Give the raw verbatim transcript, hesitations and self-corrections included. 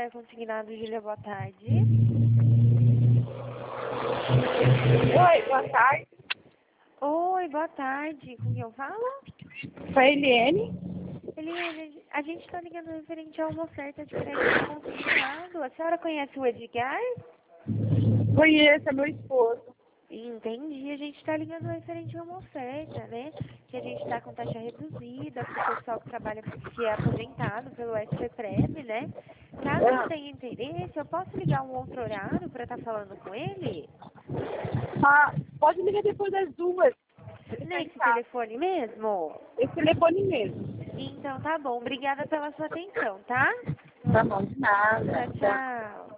Ar Consignado, Júlia, boa tarde. Oi, boa tarde. Oi, boa tarde. Com quem eu falo? Com a Eliane. Eliane, a gente está ligando referente a uma oferta de crédito consignado. A senhora conhece o Edgar? Conheço, é meu esposo. Entendi. A gente está ligando referente a uma oferta, né? Que a gente está com taxa reduzida para o pessoal que trabalha, que é aposentado pelo S P Prev, né? Caso ele Ah, tenha interesse, eu posso ligar um outro horário para estar falando com ele? ah, pode ligar depois das duas. Ele tá em Nesse casa. telefone mesmo? Esse telefone mesmo. Então tá bom. Obrigada pela sua atenção, tá? Tá bom, de nada. Tchau, tchau.